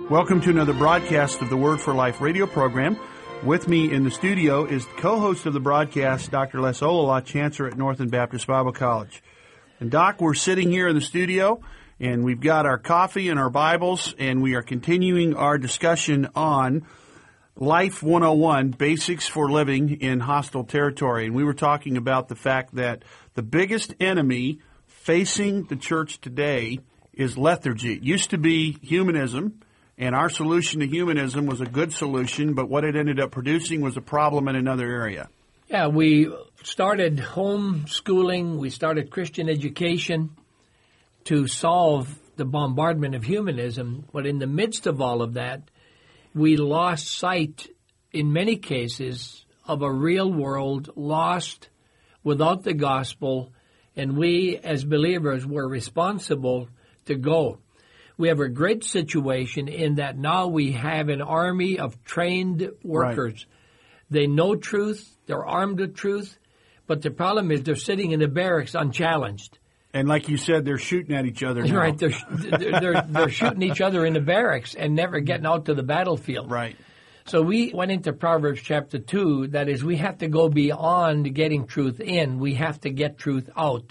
Welcome to another broadcast of the Word for Life radio program. With me in the studio is the co-host of the broadcast, Dr. Les Olala, Chancellor at Northern Baptist Bible College. And Doc, we're sitting here in the studio, and we've got our coffee and our Bibles, and we are continuing our discussion on Life 101, Basics for Living in Hostile Territory. And we were talking about the fact that the biggest enemy facing the church today is lethargy. It used to be humanism. And our solution to humanism was a good solution, but what it ended up producing was a problem in another area. Yeah, we started homeschooling, we started Christian education to solve the bombardment of humanism. But in the midst of all of that, we lost sight, in many cases, of a real world lost without the gospel, and we as believers were responsible to go. We have a great situation in that now we have an army of trained workers. Right. They know truth, they're armed with truth, but the problem is they're sitting in the barracks unchallenged. And like you said, they're shooting at each other now. Right, they're shooting each other in the barracks and never getting out to the battlefield. Right. So we went into Proverbs chapter 2, that is, we have to go beyond getting truth in, we have to get truth out.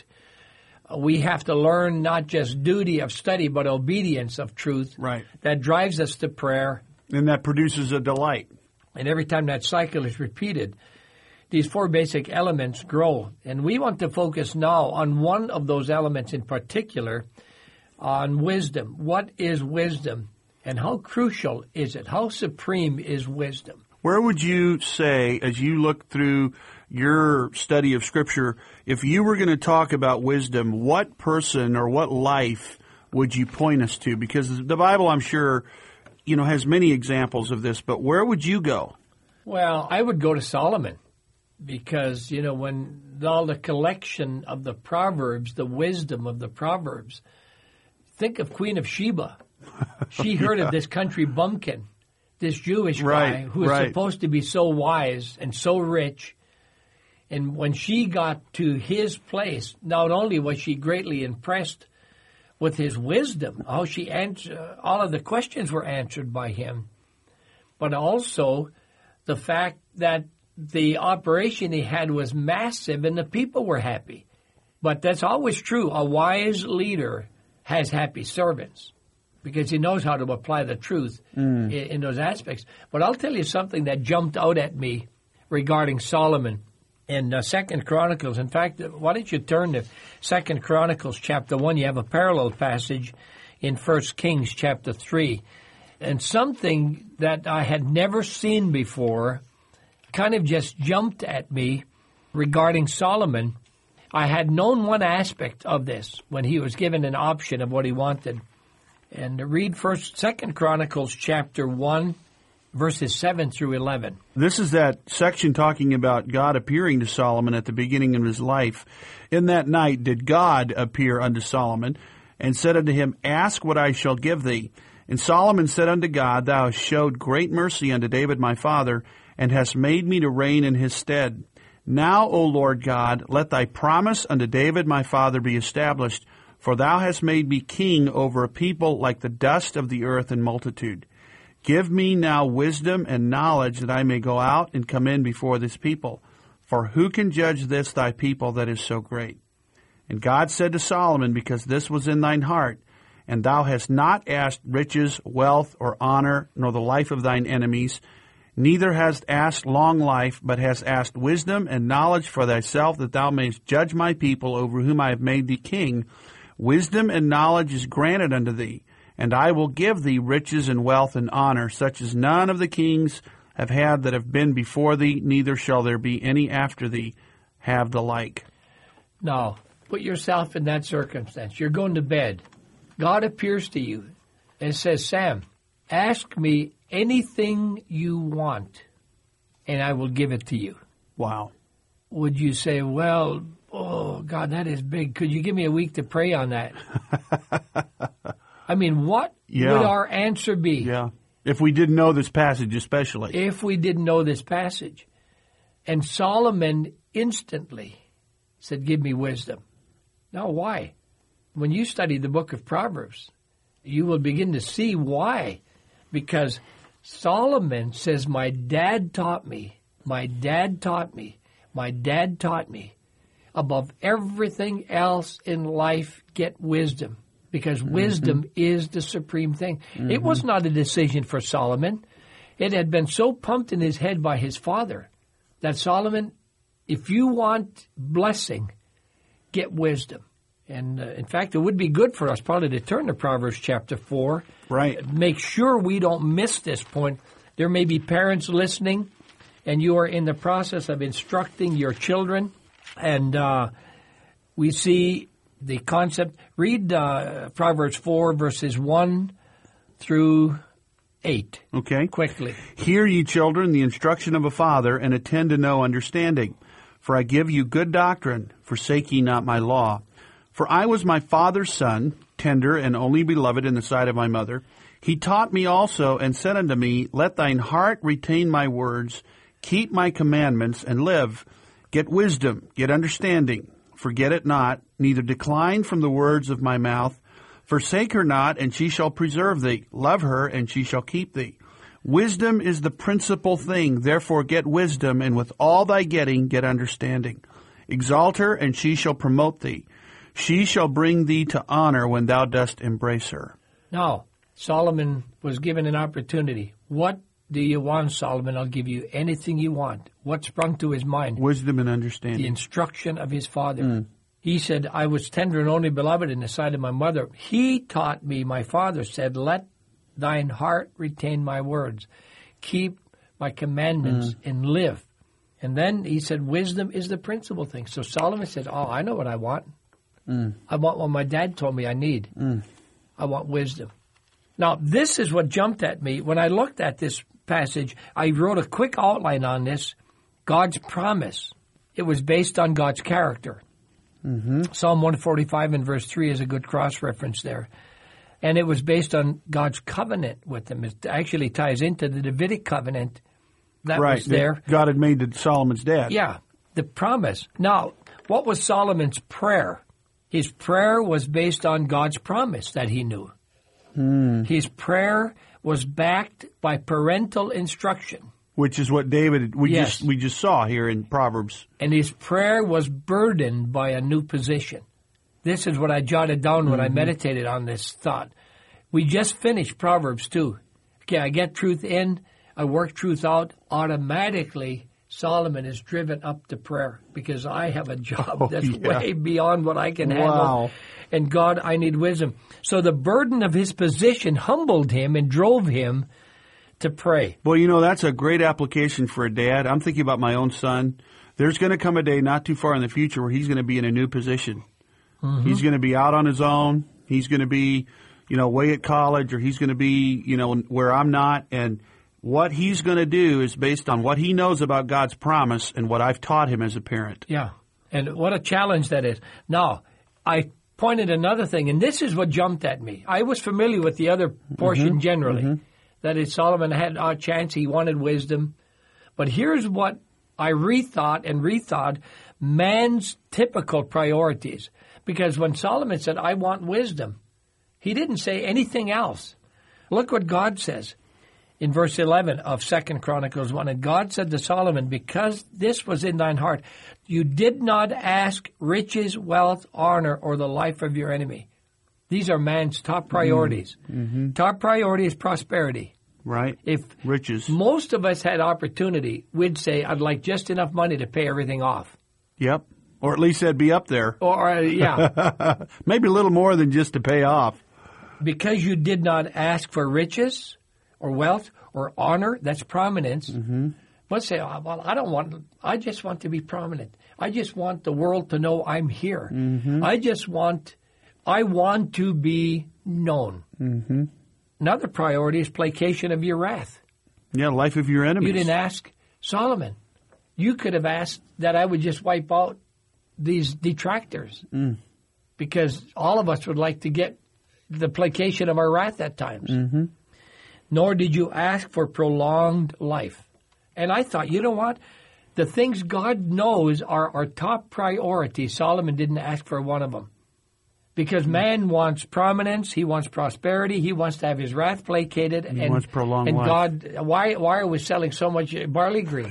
We have to learn not just duty of study, but obedience of truth. Right. That drives us to prayer. And that produces a delight. And every time that cycle is repeated, these four basic elements grow. And we want to focus now on one of those elements in particular, on wisdom. What is wisdom? And how crucial is it? How supreme is wisdom? Where would you say, as you look through your study of Scripture, if you were going to talk about wisdom, what person or what life would you point us to? Because the Bible, I'm sure, has many examples of this, but where would you go? Well, I would go to Solomon because, when all the collection of the Proverbs, the wisdom of the Proverbs, think of Queen of Sheba. She heard of this country bumpkin, this Jewish guy who was supposed to be so wise and so rich. And when she got to his place, not only was she greatly impressed with his wisdom, how she answered, all of the questions were answered by him, but also the fact that the operation he had was massive and the people were happy. But that's always true. A wise leader has happy servants because he knows how to apply the truth in those aspects. But I'll tell you something that jumped out at me regarding Solomon. In 2 Chronicles, in fact, why don't you turn to 2 Chronicles chapter 1? You have a parallel passage in 1 Kings chapter 3. And something that I had never seen before kind of just jumped at me regarding Solomon. I had known one aspect of this when he was given an option of what he wanted. And read 2 Chronicles chapter 1. Verses 7 through 11. This is that section talking about God appearing to Solomon at the beginning of his life. In that night did God appear unto Solomon, and said unto him, Ask what I shall give thee. And Solomon said unto God, Thou hast showed great mercy unto David my father, and hast made me to reign in his stead. Now, O Lord God, let thy promise unto David my father be established, for thou hast made me king over a people like the dust of the earth in multitude. Give me now wisdom and knowledge that I may go out and come in before this people. For who can judge this thy people that is so great? And God said to Solomon, Because this was in thine heart, and thou hast not asked riches, wealth, or honor, nor the life of thine enemies, neither hast asked long life, but hast asked wisdom and knowledge for thyself, that thou mayest judge my people over whom I have made thee king. Wisdom and knowledge is granted unto thee. And I will give thee riches and wealth and honor, such as none of the kings have had that have been before thee, neither shall there be any after thee have the like. Now, put yourself in that circumstance. You're going to bed. God appears to you and says, Sam, ask me anything you want, and I will give it to you. Wow. Would you say, well, oh, God, that is big. Could you give me a week to pray on that? I mean, what would our answer be? Yeah, if we didn't know this passage especially. If we didn't know this passage. And Solomon instantly said, give me wisdom. Now, why? When you study the book of Proverbs, you will begin to see why because Solomon says, my dad taught me, my dad taught me, my dad taught me. Above everything else in life, get wisdom, because wisdom is the supreme thing. It was not a decision for Solomon. It had been so pumped in his head by his father that Solomon, if you want blessing, get wisdom. And in fact, it would be good for us probably to turn to Proverbs chapter 4. Right. Make sure we don't miss this point. There may be parents listening, and you are in the process of instructing your children. And we see the concept. Read Proverbs 4, verses 1 through 8. Okay. Quickly. Hear, ye children, the instruction of a father, and attend to know understanding. For I give you good doctrine, forsake ye not my law. For I was my father's son, tender and only beloved in the sight of my mother. He taught me also, and said unto me, let thine heart retain my words, keep my commandments, and live. Get wisdom, get understanding. Forget it not, neither decline from the words of my mouth. Forsake her not, and she shall preserve thee. Love her, and she shall keep thee. Wisdom is the principal thing. Therefore get wisdom, and with all thy getting, get understanding. Exalt her, and she shall promote thee. She shall bring thee to honor when thou dost embrace her. Now, Solomon was given an opportunity. What do you want, Solomon? I'll give you anything you want. What sprung to his mind? Wisdom and understanding. The instruction of his father. He said, I was tender and only beloved in the sight of my mother. He taught me, my father said, let thine heart retain my words. Keep my commandments and live. And then he said, wisdom is the principal thing. So Solomon said, oh, I know what I want. I want what my dad told me I need. I want wisdom. Now, this is what jumped at me. When I looked at this passage, I wrote a quick outline on this. God's promise. It was based on God's character. Psalm 145 and verse 3 is a good cross-reference there. And it was based on God's covenant with him. It actually ties into the Davidic covenant that was there. God had made to Solomon's dad. Yeah, the promise. Now, what was Solomon's prayer? His prayer was based on God's promise that he knew. His prayer was backed by parental instruction. Which is what David, we just saw here in Proverbs. And his prayer was burdened by a new position. This is what I jotted down when I meditated on this thought. We just finished Proverbs 2. Okay, I get truth in, I work truth out. Automatically, Solomon is driven up to prayer because I have a job that's way beyond what I can handle. And God, I need wisdom. So the burden of his position humbled him and drove him to pray. Well, you know, that's a great application for a dad. I'm thinking about my own son. There's going to come a day not too far in the future where he's going to be in a new position. He's going to be out on his own. He's going to be, away at college, or he's going to be, where I'm not. And what he's going to do is based on what he knows about God's promise and what I've taught him as a parent. Yeah. And what a challenge that is. Now, I pointed another thing, and this is what jumped at me. I was familiar with the other portion generally. That is, Solomon had a chance. He wanted wisdom. But here's what I rethought man's typical priorities. Because when Solomon said, I want wisdom, he didn't say anything else. Look what God says in verse 11 of 2 Chronicles 1. And God said to Solomon, because this was in thine heart, you did not ask riches, wealth, honor, or the life of your enemy. These are man's top priorities. Top priority is prosperity. Right. If riches. Most of us had opportunity, we'd say, I'd like just enough money to pay everything off. Yep. Or at least that'd be up there. Or, Maybe a little more than just to pay off. Because you did not ask for riches or wealth or honor, that's prominence. Let's say, well, I just want to be prominent. I just want the world to know I'm here. I want to be known. Another priority is placation of your wrath. Yeah, life of your enemies. You didn't ask Solomon. You could have asked that I would just wipe out these detractors. Because all of us would like to get the placation of our wrath at times. Nor did you ask for prolonged life. And I thought, you know what? The things God knows are our top priority. Solomon didn't ask for one of them. Because man wants prominence, he wants prosperity, he wants to have his wrath placated. He wants prolonged life. God, why are we selling so much barley green?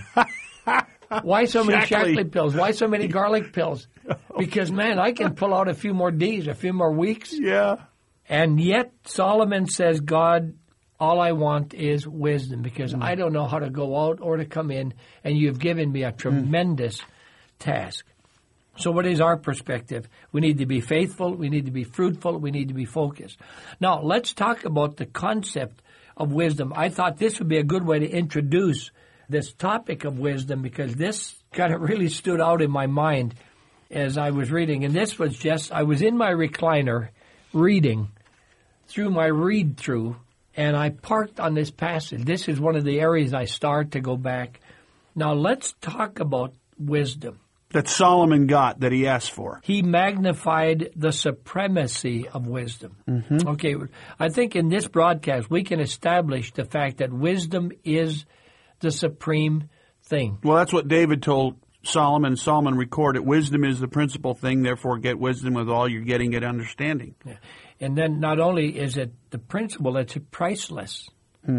Why so many Shaklee pills? Why so many garlic pills? Because, man, I can pull out a few more days, a few more weeks. Yeah. And yet Solomon says, God, all I want is wisdom, because I don't know how to go out or to come in, and you've given me a tremendous task. So what is our perspective? We need to be faithful, we need to be fruitful, we need to be focused. Now, let's talk about the concept of wisdom. I thought this would be a good way to introduce this topic of wisdom, because this kind of really stood out in my mind as I was reading. And this was just, I was in my recliner reading through my read-through, and I parked on this passage. This is one of the areas I start to go back. Now, let's talk about wisdom. That Solomon got, that he asked for. He magnified the supremacy of wisdom. Mm-hmm. Okay, I think in this broadcast we can establish the fact that wisdom is the supreme thing. Well, that's what David told Solomon. Solomon recorded, wisdom is the principal thing, therefore get wisdom with all you're getting, get understanding. Yeah. And then not only is it the principle, it's priceless.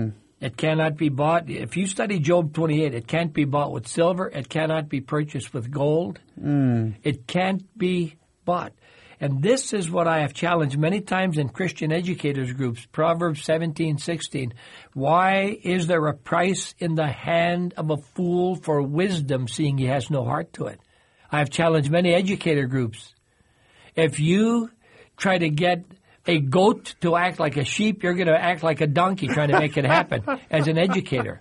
It cannot be bought. If you study Job 28, it can't be bought with silver. It cannot be purchased with gold. It can't be bought. And this is what I have challenged many times in Christian educators groups, Proverbs 17:16. Why is there a price in the hand of a fool for wisdom, seeing he has no heart to it? I have challenged many educator groups. If you try to get a goat to act like a sheep, you're going to act like a donkey trying to make it happen as an educator.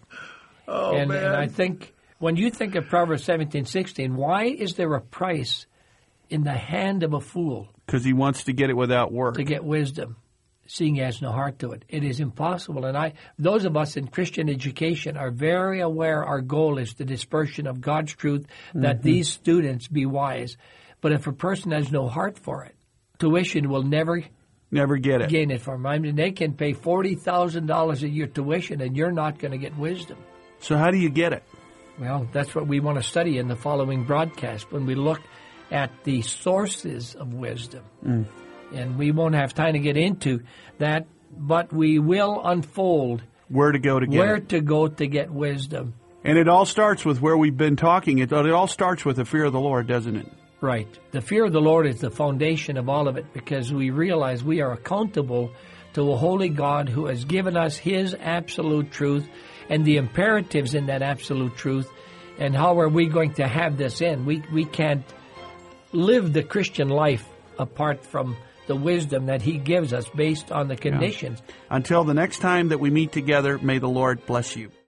And I think when you think of Proverbs 17:16, why is there a price in the hand of a fool? Because he wants to get it without work. To get wisdom, seeing he has no heart to it. It is impossible. And those of us in Christian education are very aware our goal is the dispersion of God's truth, that these students be wise. But if a person has no heart for it, tuition will never get it. Gain it from them. I mean, they can pay $40,000 a year tuition, and you're not going to get wisdom. So how do you get it? Well, that's what we want to study in the following broadcast when we look at the sources of wisdom. And we won't have time to get into that, but we will unfold where to go to get wisdom. And it all starts with where we've been talking. It all starts with the fear of the Lord, doesn't it? Right. The fear of the Lord is the foundation of all of it, because we realize we are accountable to a holy God who has given us His absolute truth and the imperatives in that absolute truth. And how are we going to have this in? We can't live the Christian life apart from the wisdom that He gives us based on the conditions. Yeah. Until the next time that we meet together, may the Lord bless you.